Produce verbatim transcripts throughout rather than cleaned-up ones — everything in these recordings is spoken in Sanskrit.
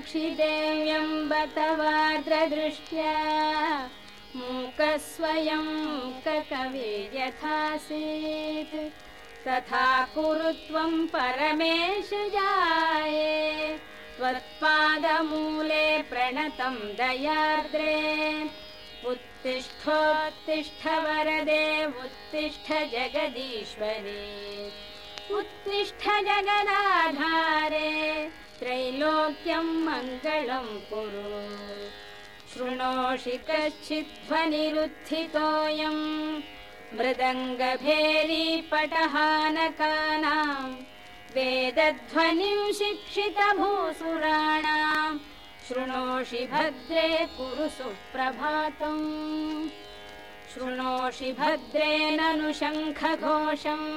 देव्यं बतवार्द्रदृष्ट्या मूकस्वयं मूककविर्यथासीत् तथा कुरु त्वं परमेश जाये त्वत्पादमूले प्रणतं दयार्द्रे उत्तिष्ठोत्तिष्ठ वरदे उत्तिष्ठ जगदीश्वरे उत्तिष्ठ जगदाधारे त्रैलोक्यं मङ्गलं कुरु शृणोषि कश्चिद्ध्वनिरुत्थितोऽयं मृदङ्गभेरीपटहानकानां वेदध्वनिं शिक्षितभूसुराणां शृणोषि भद्रे कुरु सुप्रभातम् शृणोषि भद्रे ननु शङ्खघोषम्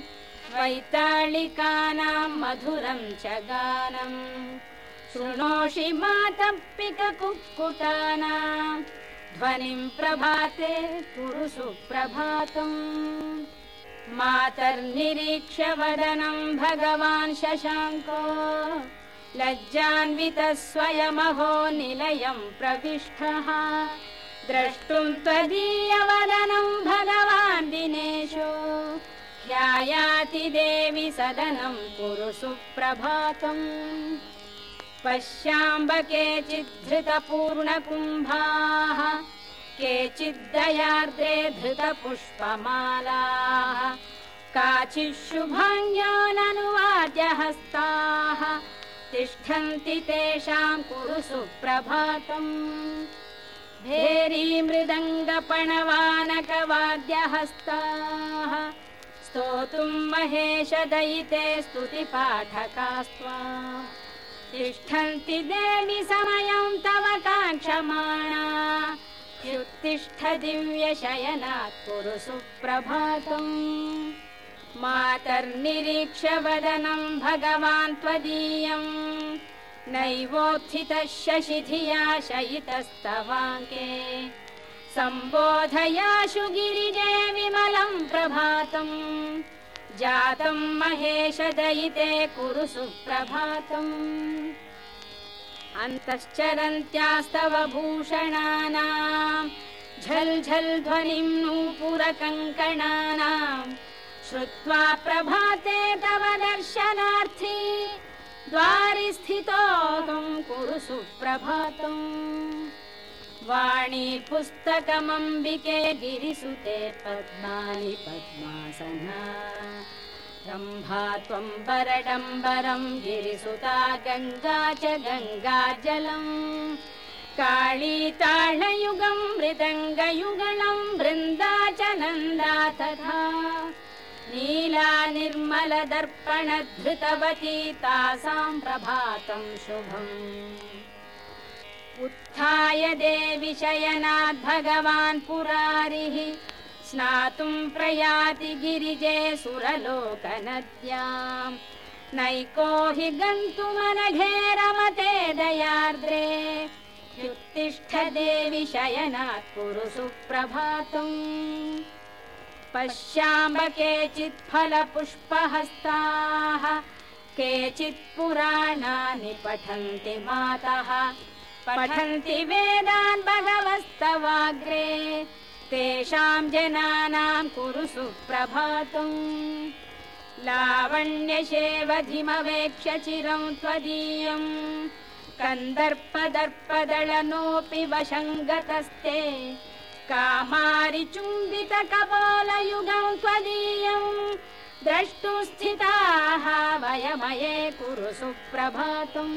वैताళिकानां मधुरं च गानम् शृणोषि मातप्पिककुक्कुटानां ध्वनिं प्रभाते कुरु सुप्रभातम् मातर्निरीक्ष्य वदनं भगवान् शशाङ्को लज्जान्वितः स्वयमहो निलयं प्रविष्टः द्रष्टुं त्वदीयवदनं भगवान् दिनेशो ध्यायाति देवि सदनं कुरु सुप्रभातम् पश्याम्ब केचिद्धृतपूर्णकुम्भाः केचिद्दयार्द्रे धृतपुष्पमालाः काचिच्छुभान्याननुवाद्यहस्ताः तिष्ठन्ति तेषां कुरु सुप्रभातम् भेरी मृदङ्गपणवानकवाद्यहस्ताः स्तोतुं महेशदयिते स्तुतिपाठकास्त्वा तिष्ठन्ति देवि समयं तव काङ्क्षमाणा ह्युत्तिष्ठ दिव्यशयनात् कुरु सुप्रभातम् मातर्निरीक्ष्य वदनं भगवान् त्वदीयं नैवोत्थितः शशिधिया शयितस्तवाङ्के सम्बोधयाशु गिरिजे विमलं प्रभातम् जातं महेशदयिते कुरु सुप्रभातम् अन्तश्चरन्त्यास्तव भूषणानां झल् झल् ध्वनिं नूपुरकङ्कणानां श्रुत्वा प्रभाते तव दर्शनार्थी द्वारि स्थितोऽहं कुरु सुप्रभातम् वाणी पुस्तकमम्बिके गिरिसुते पद्मानि पद्मासना रम्भा त्वं वरडम्बरं गिरिसुता गङ्गा च गङ्गाजलम् काळी ताळयुगं मृदङ्गयुगलं वृन्दा च नन्दा तथा नीला निर्मलदर्पणधृतवती तासां प्रभातं शुभम् उत्थाय देवि शयनात् भगवान् पुरारिः स्नातुं प्रयाति गिरिजे सुरलोकनद्यां नैको हि गन्तुमनघे रमते दयार्द्रे ह्युत्तिष्ठ देवि शयनात् कुरु सुप्रभातम् पश्याम्ब केचित् फलपुष्पहस्ताः केचित् पुराणानि पठन्ति मातः पठन्ति वेदान् भगवस्तवाग्रे तेषां जनानां कुरु सुप्रभातम् लावण्यशेवधिमवेक्ष्य चिरं त्वदीयं कन्दर्पदर्पदलनोऽपि वशङ्गतस्ते कामारिचुम्बितकपोलयुगं त्वदीयं द्रष्टुं स्थिताः वयमये कुरु सुप्रभातम्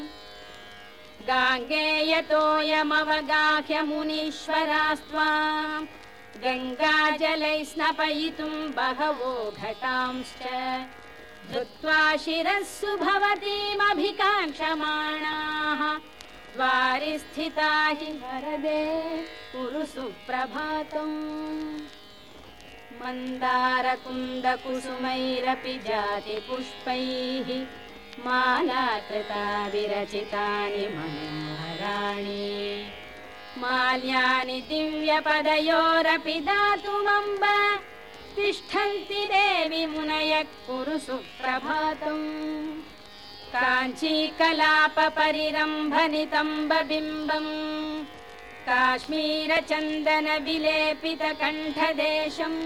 गाङ्गेयतोऽयमवगाह्य मुनीश्वरास्त्वां गङ्गाजलै स्नपयितुं बहवो घटांश्च धृत्वा शिरस्सु भवतीमभिकाङ्क्षमाणाः द्वारि स्थिता हि वरदे कुरु सुप्रभातम् मन्दारकुन्दकुसुमैरपि जातिपुष्पैः मालाकृता विरचितानि मनोहराणि माल्यानि दिव्यपदयोरपि दातुमम्ब तिष्ठन्ति देवि मुनयः कुरु सुप्रभातम् काञ्चीकलापपरिरम्भनितम्बबिम्बम् काश्मीरचन्दनविलेपितकण्ठदेशम्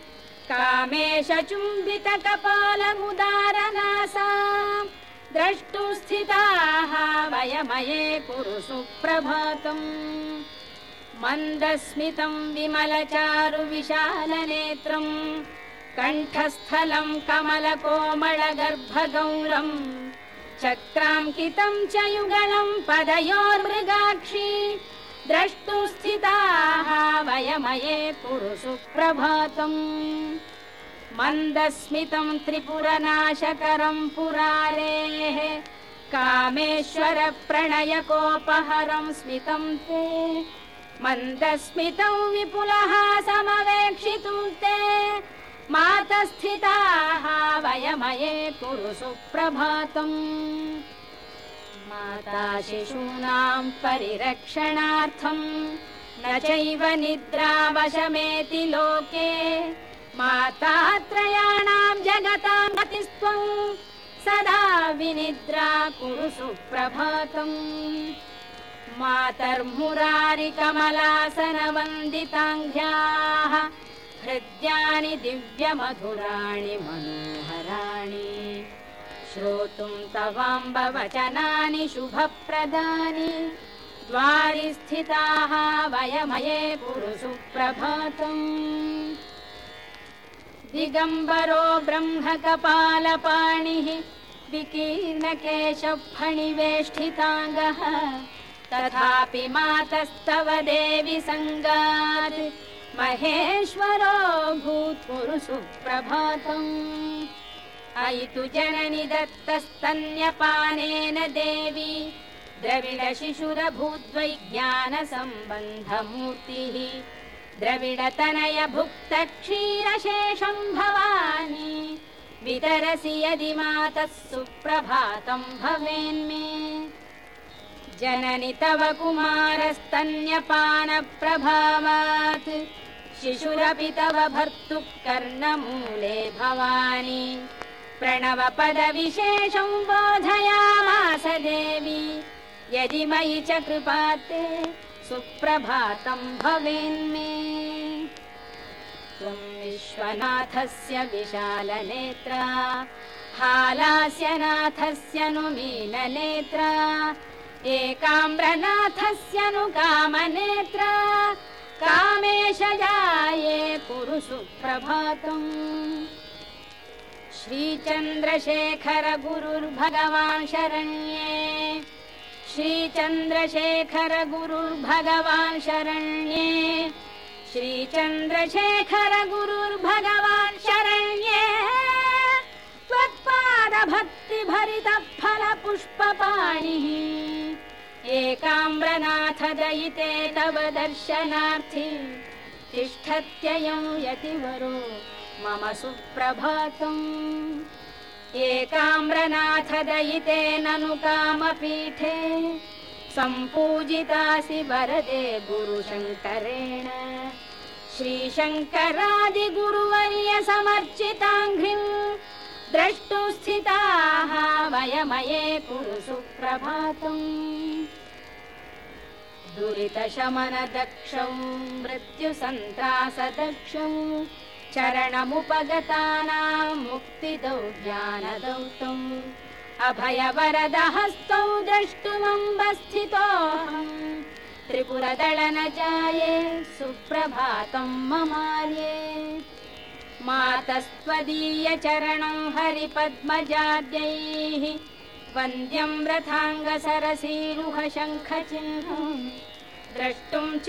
कामेशचुम्बितकपालमुदारनासा द्रष्टुं स्थिताः वयमये कुरु सुप्रभातम् मन्दस्मितं विमलचारुविशालनेत्रम् कण्ठस्थलं कमलकोमलगर्भगौरम् चक्राङ्कितं च युगलं पदयोर्मृगाक्षी द्रष्टुं स्थिताः वयमये कुरु सुप्रभातम् मन्दस्मितं त्रिपुरनाशकरं पुरारेः कामेश्वर प्रणयकोपहरं स्मितं ते मन्दस्मितं विपुलहासमवेक्षितुं ते मातस्थिताः वयमये कुरु सुप्रभातम् माता शिशूनां परिरक्षणार्थं न चैव निद्रावशमेति लोके मातात्रयाणां जगतां गतिस्त्वं सदा विनिद्रा कुरु सुप्रभातम् मातर्मुरारिकमलासनवन्दिताङ्घ्याः हृद्यानि दिव्यमधुराणि मनोहराणि श्रोतुं तवाम्बवचनानि शुभप्रदानि द्वारि स्थिताः वयमये कुरु सुप्रभातम् दिगम्बरो ब्रह्मकपालपाणिः विकीर्णकेशफणिवेष्टिताङ्गः तथापि मातस्तव देवि संगात् महेश्वरो भूत् कुरु सुप्रभातम् अयि तु जननि दत्तस्तन्यपानेन देवी द्रविडशिशुरभूद्वैज्ञानसम्बन्धमूर्तिः द्रविडतनय भुक्तक्षीरशेषं भवानी वितरसि यदि मातः सुप्रभातं भवेन्मे जननि तव कुमारस्तन्यपानप्रभावात् शिशुरपि तव भर्तुः कर्णमूले भवानी प्रणवपदविशेषं बोधयामास देवी यदि मयि च कृपाते सुप्रभातं भवेन्मे त्वं विश्वनाथस्य विशालनेत्रा हालास्यनाथस्य नु मीननेत्रा एकाम्रनाथस्य नु कामनेत्रा कामेशजाये कुरु सुप्रभातम् श्रीचन्द्रशेखर गुरुर्भगवान् शरण्ये श्रीचन्द्रशेखर गुरुर्भगवान् शरण्ये श्रीचन्द्रशेखर गुरुर्भगवान् शरण्ये त्वत्पादभक्तिभरितः फलपुष्पपाणिः एकाम्रनाथ दयिते तव दर्शनार्थी तिष्ठत्ययं यतिवरो मम सुप्रभातम् एकाम्रनाथ दयिते ननु कामपीठे सम्पूजितासि वरदे गुरुशङ्करेण श्रीशङ्करादिगुरुवर्य समर्चिताङ्घ्रिं द्रष्टुं स्थिताः वयमये कुरु सुप्रभातम् दुरितशमनदक्षौ मृत्युसन्त्रासदक्षौ चरणमुपगतानां मुक्तिदौ ज्ञानदौतम् अभयवरदहस्तौ द्रष्टुमम्बस्थितोऽहम् त्रिपुरदळनजाये सुप्रभातं ममार्ये मातस्त्वदीयचरणं हरिपद्मजाद्यैः वन्द्यं रथाङ्गसरसीरुहशङ्खचिह्नं द्रष्टुं च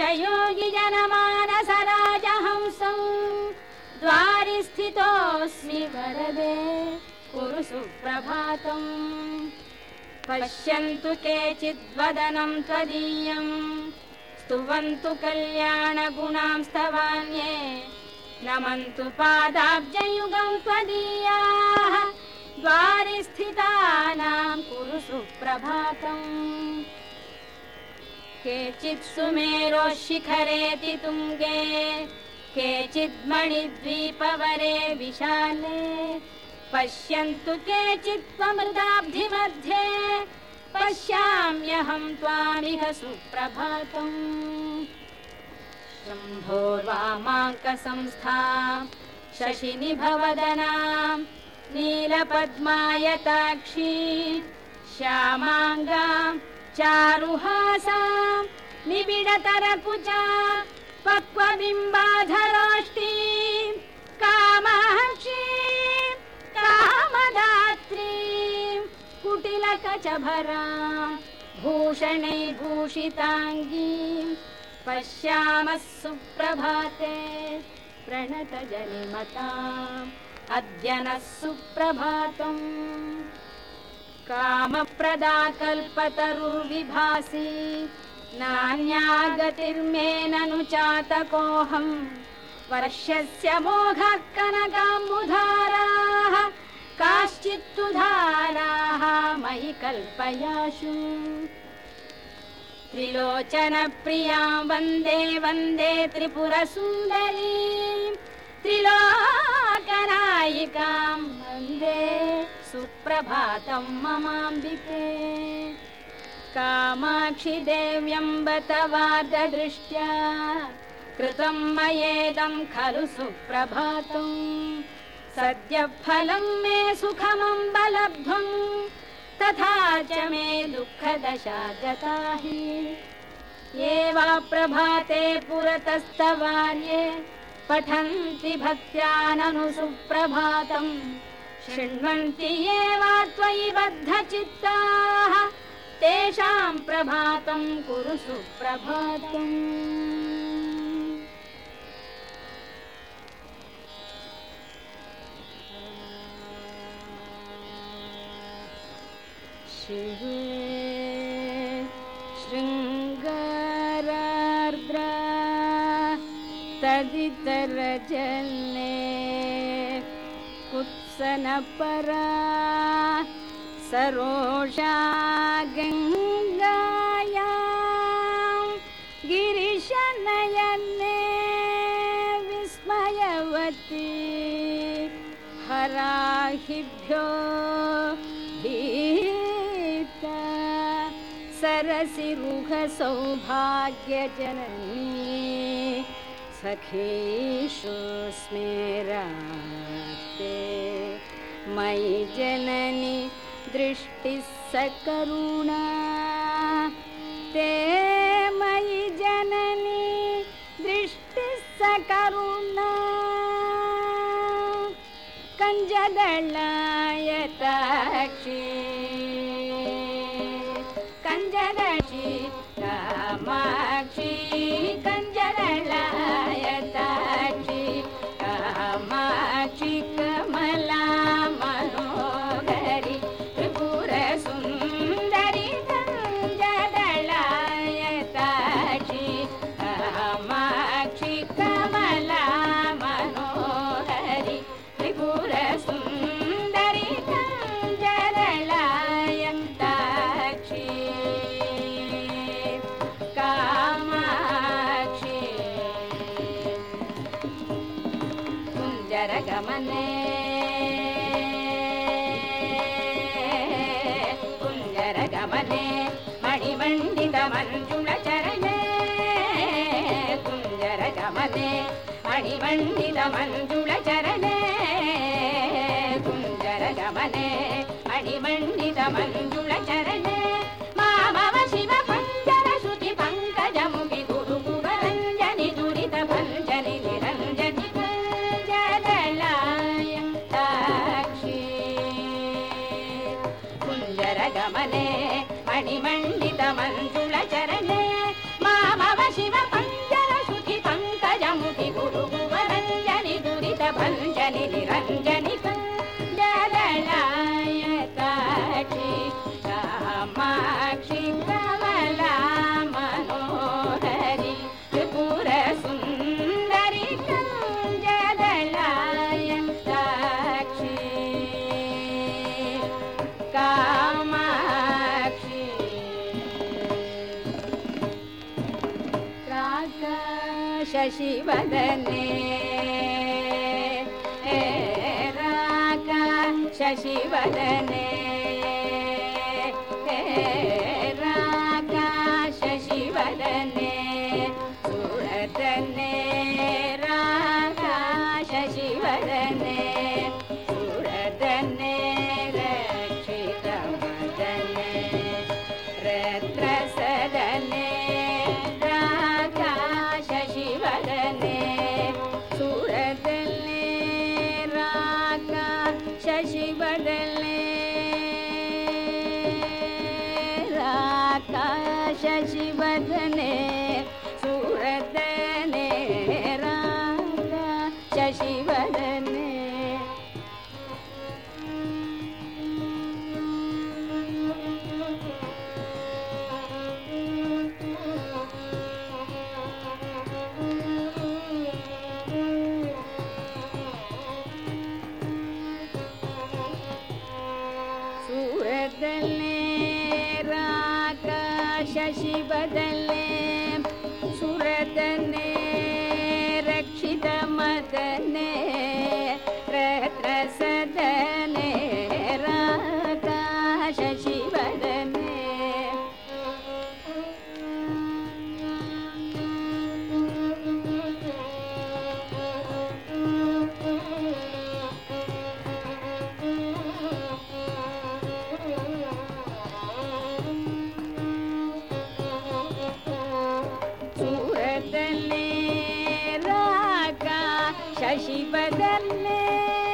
योगिजनमानसराजहंसं द्वारि स्थितोऽस्मि वरदे कुरु सुप्रभातम् पश्यन्तु केचिद्वदनं त्वदीयं स्तुवन्तु कल्याणगुणांस्तवान्ये नमन्तु पादाब्जयुगं त्वदीयाः द्वारि स्थितानां कुरु सुप्रभातम् केचित् सुमेरोः शिखरेति तुङ्गे केचिद् मणिद्वीपवरे विशाले पश्यन्तु केचित् त्वमृताब्धिमध्ये पश्याम्यहं त्वामिह सुप्रभातम् शम्भोर्वामाङ्कसंस्थां शशिनिभवदनां नीलपद्मायताक्षी श्यामाङ्गां चारुहासां निबिडतरकुचा पक्वबिम्बाधराष्टीं कामाक्षीं कामदात्रीं कुटिलकचभरां भूषणैर्भूषिताङ्गीं पश्यामः सुप्रभाते प्रणतजनिमताम् अद्य नः सुप्रभातम् कामप्रदा कल्पतरुर्विभासि नान्या गतिर्मे ननु चातकोऽहं वर्षस्य मोघः कनकाम्बुधाराः काश्चित्तु धाराः मयि कल्पयाशु त्रिलोचनप्रियां वन्दे वन्दे त्रिपुरसुन्दरीं त्रिलोकनायिकां वन्दे सुप्रभातं ममाम्बिके कामाक्षि देव्यम्ब तवार्धदृष्ट्या कृतं मयेदं खलु सुप्रभातम् सद्यः फलं मे सुखमम्ब लब्ध्वं तथा च मे दुःखदशा गता हि ये वा प्रभाते पुरतस्तवार्ये पठन्ति भक्त्या ननु सुप्रभातं शृण्वन्ति ये वा त्वयि बद्धचित्ताः तेषां प्रभातं कुरु सुप्रभातम् शिवे शृङ्गारार्द्रा तदितरजने कुत्सनपरा सरोषा गङ्गायां गिरिशनयने विस्मयवती हराहिभ्यो सरसिरुह सौभाग्यजननी सखीषु स्मेराते मयि जननी दृष्टिः सकरुणा ते मयि जननी दृष्टिः सकरुणा कञ्जदलायताक्षी कामाक्षी कञ्जदलायताक्षी कामाक्षी कमला मनोहरि त्रिपुरसुन्दरि कञ्जदलायताक्षी कामाक्षी कमला मनोहरि त्रिपुरसुन्दरि कञ्जदलायताक्षी कुञ्जरगमने कुञ्जरगमने मणिमण्डितमञ्जुलचरणे कुञ्जरगमने मणिमण्डितमञ्जुलचरणे कुञ्जरगमने मणिमण्डितमञ्जुलचरणे मामव शिव पञ्जर श्रुति पङ्कजमुखि गुरुकुवरञ्जनि दुरित भञ्जनि निरञ्जनि कुञ्जरगमने मणिमण्डितमञ्जुलचरणे मामव शिव पञ्जर श्रुति पङ्कजमुखि गुरुकुवरञ्जनि दुरित भञ्जनि निरञ्जनि कञ्जदलायताक्षी कामाक्षी कमला मनोहरि त्रिपुरसुन्दरि कञ्जदलायताक्षी कामाक्षी शशिवदने राका ಶಶಿವದನೆ ರಾಗ ಶಶಿವದನೆ ಸುರದನೆ ರಾಗ ಶಶಿವದನೆ ಸುರದನೆ ರಕ್ಷಿತ ಮದನೆ ರತ್ರಸದನೆ ರಾಗ ಶಶಿವದನೆ ಸುರದನೆ ರಾಗ ಶಶಿವದನೆ ರಾಗ ಶಶಿವದನೆ ಸುರದನೆ ರಾಗ ಶಶಿವದನೆ ಸುರದನೆ ರಾಗ ಶಶಿವದನೆ ಸುರದನೆ ರಕ್ಷಿತ ಮದನೆ ರತ್ರಸದನೆ ರಾಗ ಶಶಿವದನೆ ಸುರದನೆ ರಾಗ ಶಶಿವದನೆ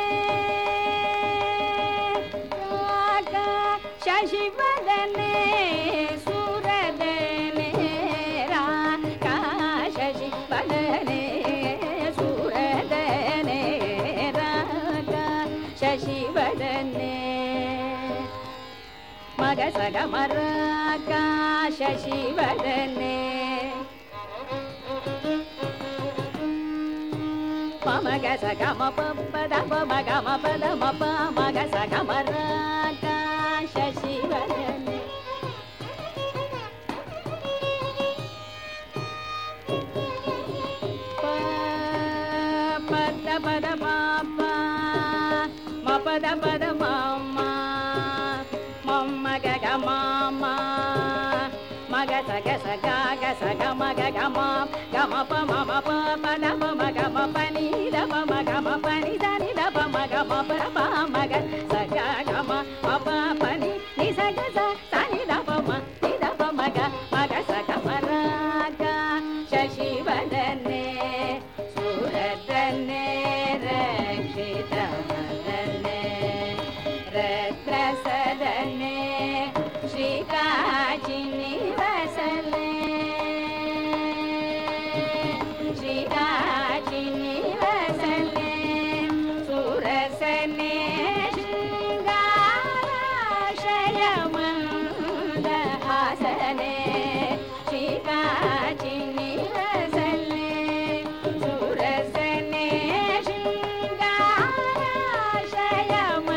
ರಾಗ ಶಶಿವದನೆ ಸುರದನೆ ರಾಗ ಶಶಿವದನೆ ಸುರದನೆ ರಾಗ ಶಶಿವದನೆ ಮಗ ಸಗ ಮರಾಗ ಶಶಿವದನೆ ಮಗ ಸಗ ಮ ಪದ ಮಗ ಮ ಪದ ಮ ಪ ಮಗ ಸಗ ಮರಾಗ ಶಶಿವದನೆ ಪದ ಪದ ಮ ಪ ಮ ಪದ ಪದ ಮ ಮಮ್ಮ ಗಗ ಮಾಮ ಮಗ ಸಗ ಸಗ ಗ ಸಗ ಮಗ ಗ ಮ ಗ ಮ ಪ ಮ ಮ ಪ ಪ ದ ಪ ಮ ಗ ಮ ಪ ni ದ ಪ ಮ ಗ ಮ ಪ ni ದ ni ದ ಪ ಮ ಗ ಮ ಪ ಪ ಮ ಗ ಸಗ ಗ ಮ ಮ ಪ ಪ ni ni ಸ ಗ ಸ ಸ ni ದ ಪ ಮ ni ದ ಪ ಮ ಗ ಮ ಗ ಸ ಗ ಮ ರ ಗ ಶಶಿವದನೆ ಸುರದನೆ ರಕ್ಷಿತ ಮದನೆ ರತ್ರಸದನೆ ಶ್ರೀಕಾಚಿನಿ ವಸನೆ ಶ್ರೀಕಾಚಿನಿ ವಸನೆ ಸುರಸನೆ ಶೃಂಗಾರಾಶಯ ಮಂದಹಾಸನೆ ಶ್ರೀಕಾಚಿನಿ ವಸನೆ ಸುರಸನೆ ಶೃಂಗಾರಾಶಯ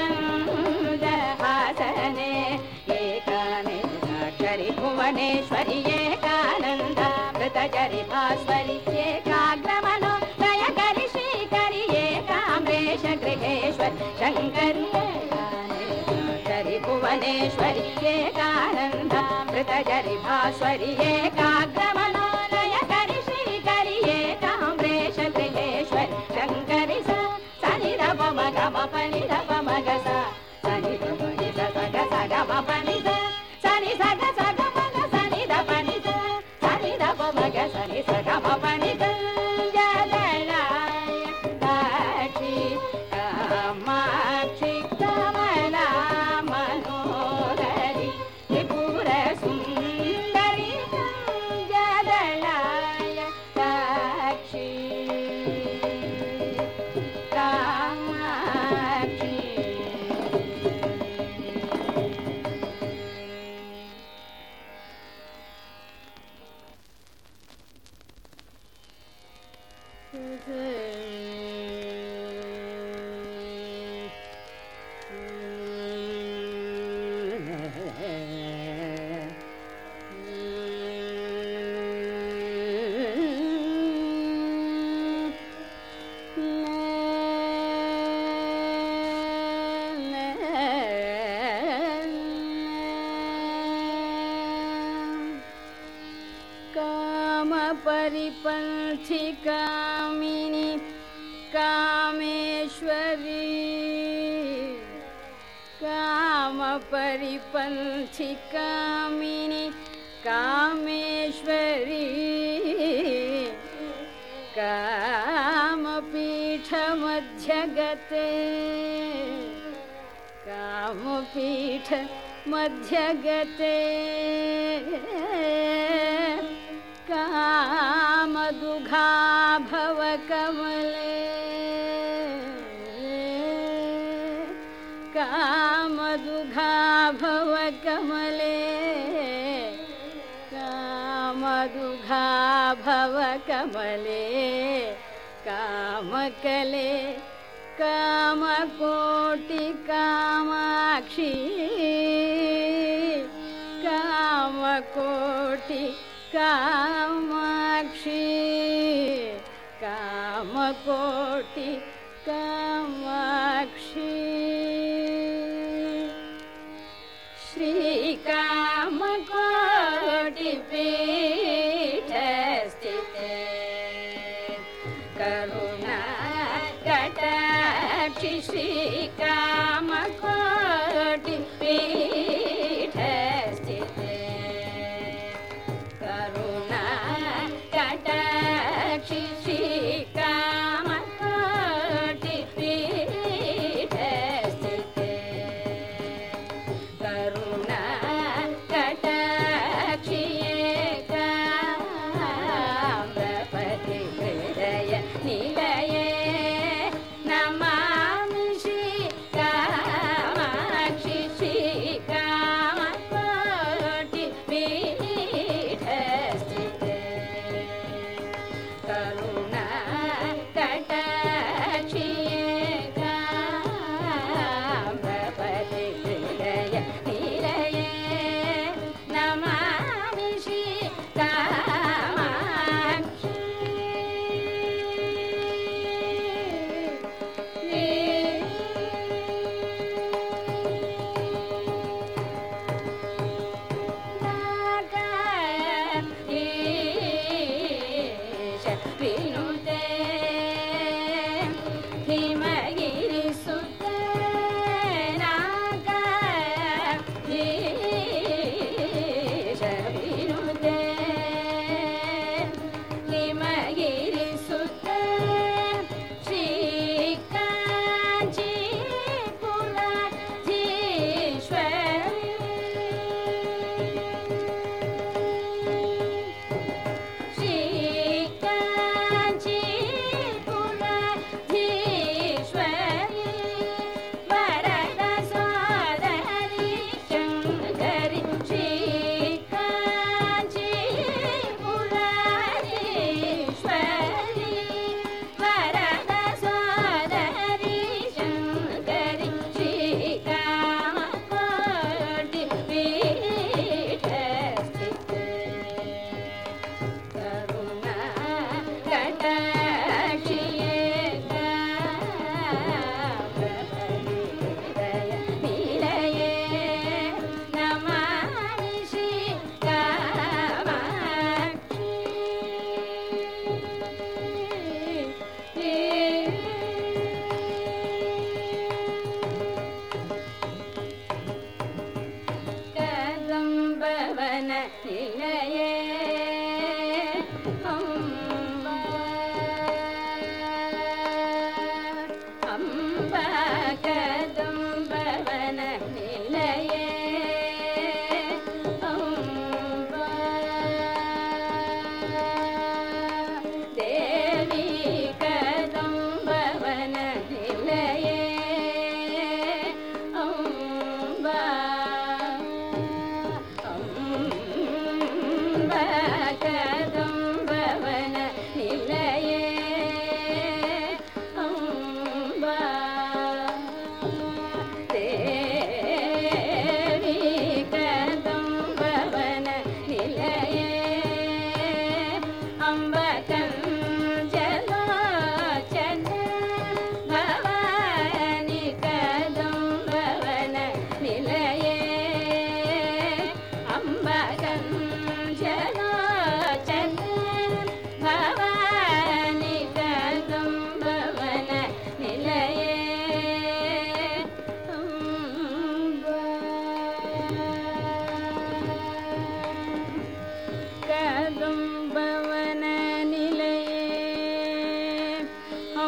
ಮಂದಹಾಸನೆ ಏಕಾನೇಕಾಕ್ಷರಿ ಭುವನೇಶ್ವರಿ ಏಕಾನಂದ ಮೃತಚರಿ ಭಾಸ್ವರಿ ಏಕಾಗ್ರಮನೋ ದಯಕರಿ ಶ್ರೀಕರಿ ಏಕಾಂಬರೇಶ ಗೃಹೇಶ್ವರಿ ಶಂಕರಿ ಏಕಾನೇಕಾಕ್ಷರಿ ಭುವನೇಶ್ವರಿ ಏಕಾನಂದ ಮೃತಚರಿ ಭಾಸ್ವರಿ ಏಕಾಗ್ರಮನೋ ದಯಕರಿ ಶ್ರೀಕರಿ ಏಕಾಂಬರೇಶ ಗೃಹೇಶ್ವರಿ ಶಂಕರಿ ಸ ಸನಿ ದ ಪ ಮ ಗ ಮ ಪ ni ದ ಪ ಮ ಗ ಸ ಸನಿ ದ ಪ ni ಸ ಸ ಗ ಸ ಗ ಮ ಪ ni ಸ ಸನಿ ಸ ಗ ಸ ಗ ಮ ಗ ಸನಿ ದ ಪ ni ಸ ಸನಿ ದ ಪ ಮ ಗ ಸನಿ ಸ ಗ ಮ ಪ ni ಸ ಜಲರಾಯ ಕಾಕ್ಷಿ ಕಾಮಾಕ್ಷಿ ಕಮಲಾ ಮನೋಹರಿ ತ್ರಿಪುರ ಸುಂದರಿ ಜಲರಾಯ ಕಾಕ್ಷಿ ಕಾಮಾಕ್ಷಿ la परिपन्थि कामिनी कामेश्वरी काम परिपन्थि कामिनी कामेश्वरी कामपीठ मध्यगते कामपीठ मध्यगते कामदुघा भव कमले कामदुघा भव कमले कामदुघा भव कमले कामकले कामकोटि कामाक्षी कामकोटि कामाक्षी कामकोटि कामाक्षी श्रीकामकोटि पीठस्थिते करुणा कटाक्षि श्रीकामकोटि पीठस्थिते करुणा कटाक्षि श्रीकामकोटि पीठस्थिते करुणा कटाक्षि एकाम्रपति हृदय निलये नमामि श्रीकामाक्षि श्रीकामकोटि पीठस्थिते करुणा कटाक्षि एकाम्रपति हृदय निलये नमामि श्रीकामाक्षि विनुते हिमगिरिसुते नागाधीश विनुते हिमगिरिसुते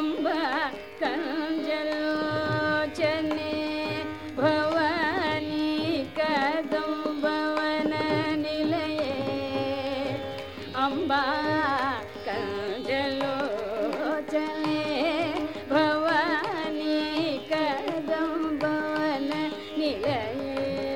अम्बा कंजलोचने भवानी कदम्बवन निलये अम्बा कंजलोचने भवानी कदम्बवन निलये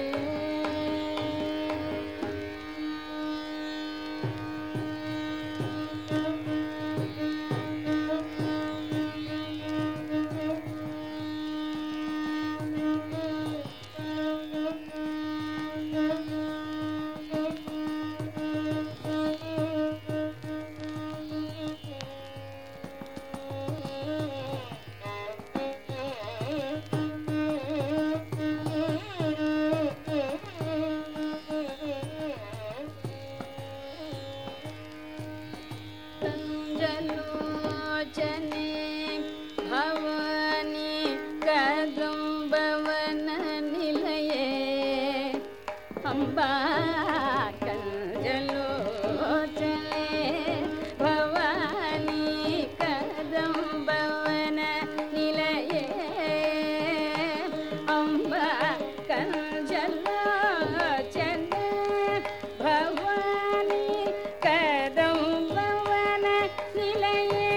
कंजलोचने भवानी कदम्बवन निलये अम्बा कंजलोचने भवानी कदम्बवन निलये अम्बा कंजलोचने भवानी कदम्बवन निलये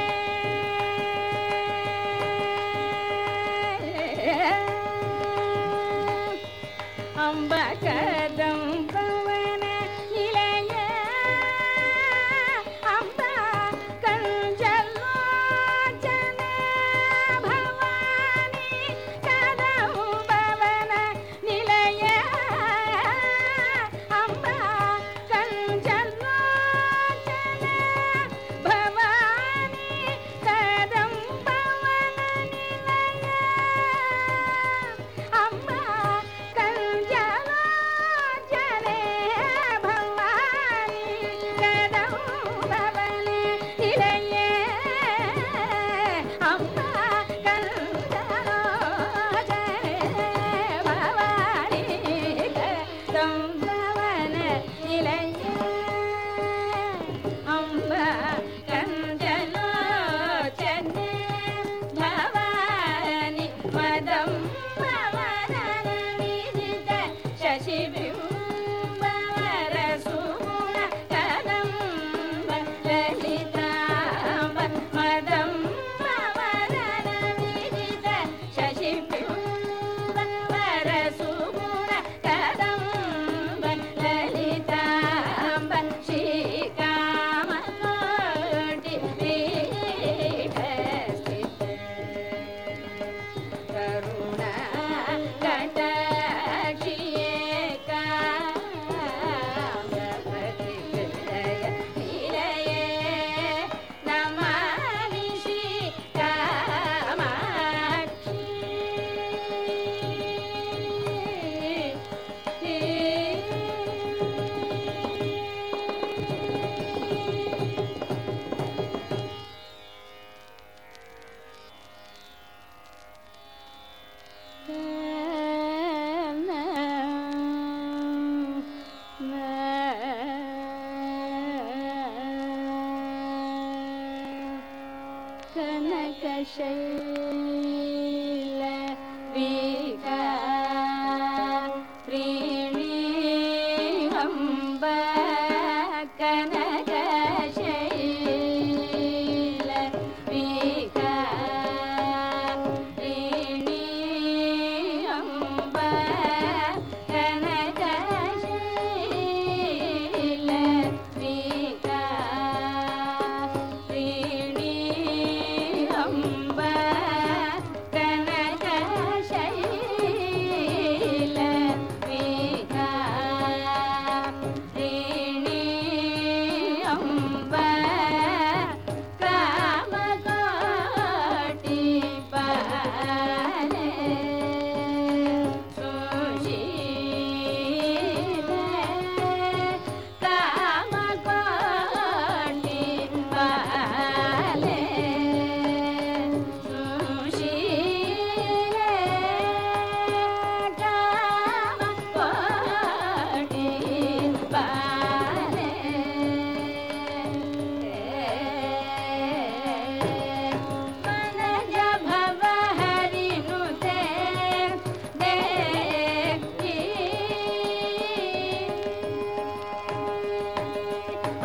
अम्बा कदम्बवन निलये अम्बा कंजलोचने भवानी कदम्बवन निलये अम्बा कंजलोचने भवानी कदम्बवन निलये अम्बा कंजलोचने भवानी कदम्बवन निलये अम्बा कंजलोचने भवानी कदम्बवन निलये अम्बा कंजलोचने भवानी मदम्बवन विजित शशिबिंबर सुगुण कदम्ब ललिताम्ब मदम्बवन विजित शशिबिंबर सुगुण कदम्ब ललिताम्ब श्रीकामकोटि पीठस्थित करुणा कटाक्षिये कामपति हृदय निलये नमामि श्री कामाक्षी कनकशैल विका प्रीणीहम्ब कनकशैल विका प्रीणीहम्ब कनकशैल विका प्रीणीहम्ब कनकशैल विका प्रीणीहम्ब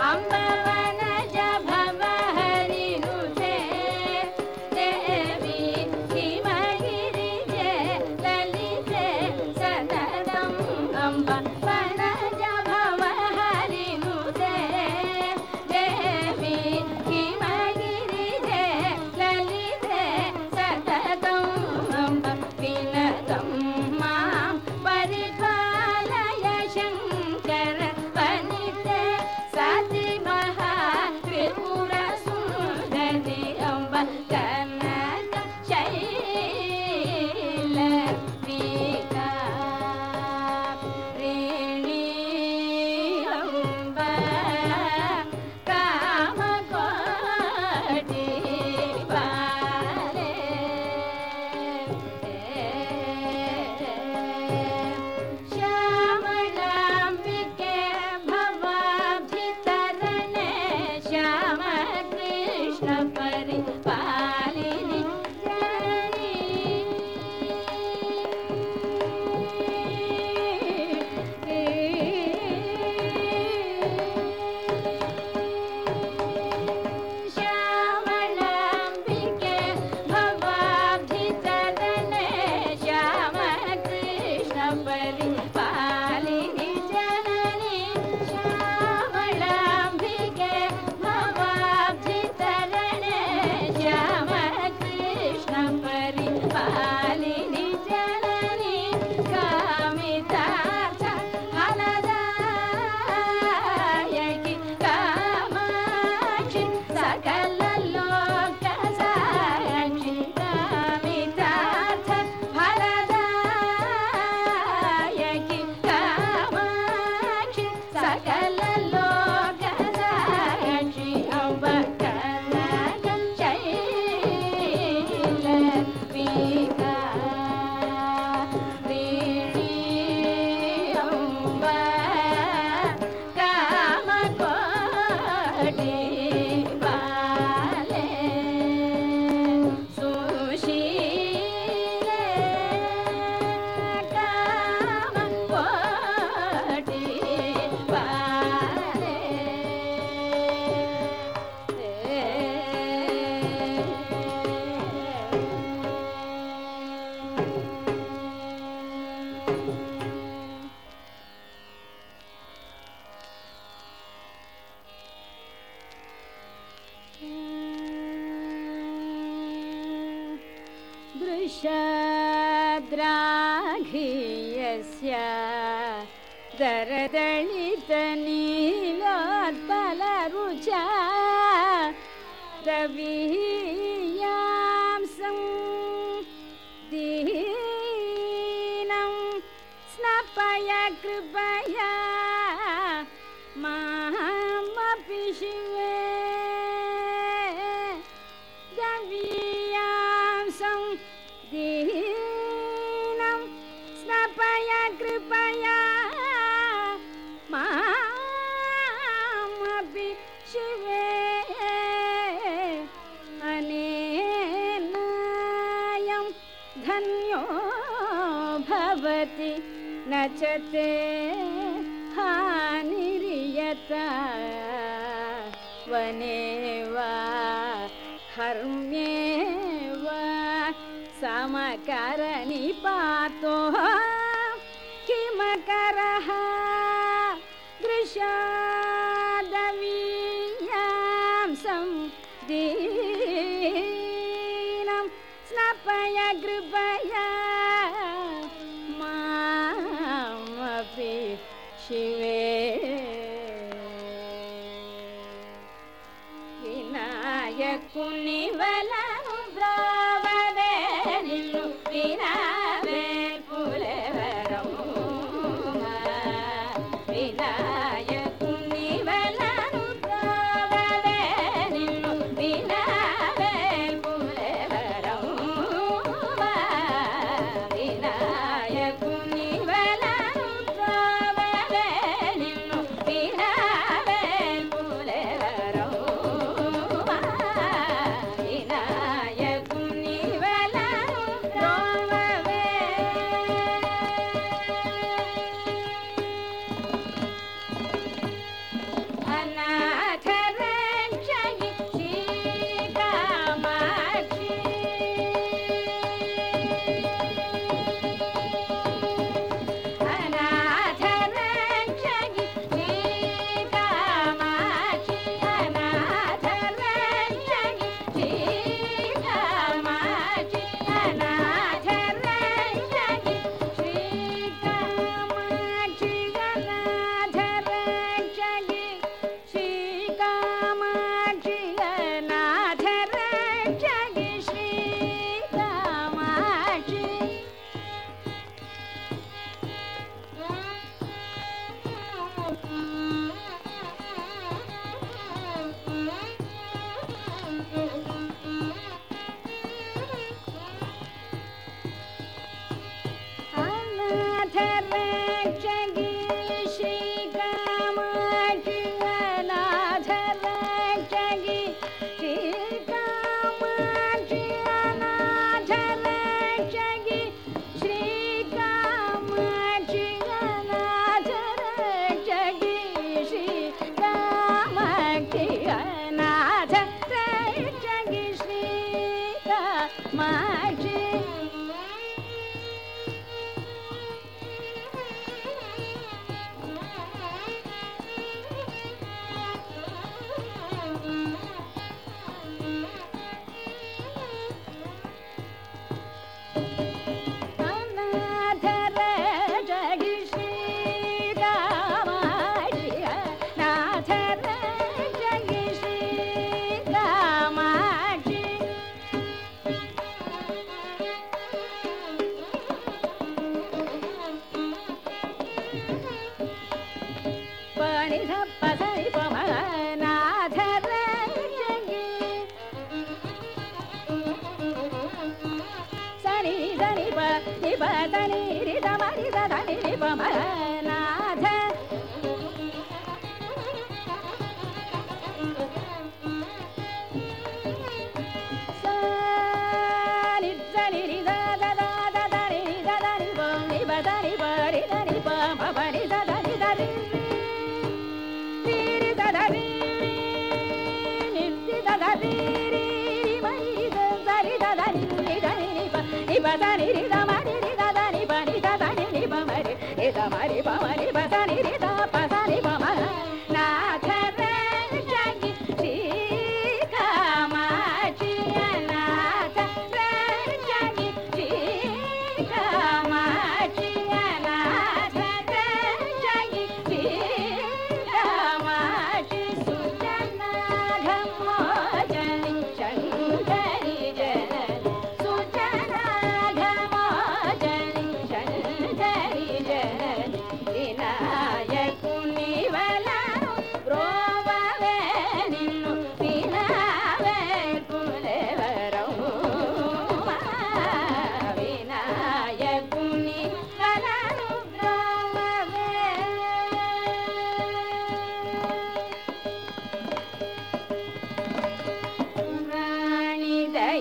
दृशाद्राघीयस्य दरदलितनीलोत्पलरुचा रवीयांसं दीनं स्नपय कृपया मामपि शिवे रवीयांसं दीनं स्नपय कृपया मामपि शिवे अनेनायं धन्यो भवति न च ते हानिर्यता वने वा हर्म्ये वा समकरनिपातो किमकरः दृशादवीयांसं दीनं स्नपय कृपया मामपि शिवे विनायकुनिवलनु ब्रोवदे निन्नु विनावे पुलेवरमु विनायकुनिवलनु ब्रोवदे निन्नु विनावे पुलेवरमु विनायकुनिवलनु ब्रोवदे निन्नु विनावे पुलेवरमु विनायकुनिवलनु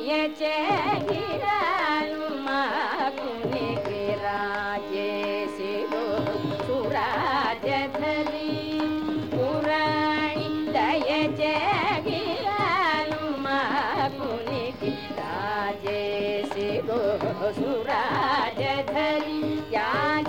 దయచేగిరాను మాకునికి రాజేసి సురాజధరి పురాణి దయచేగిరాను మాకునికి రాజేసి సురాజధరి యాజ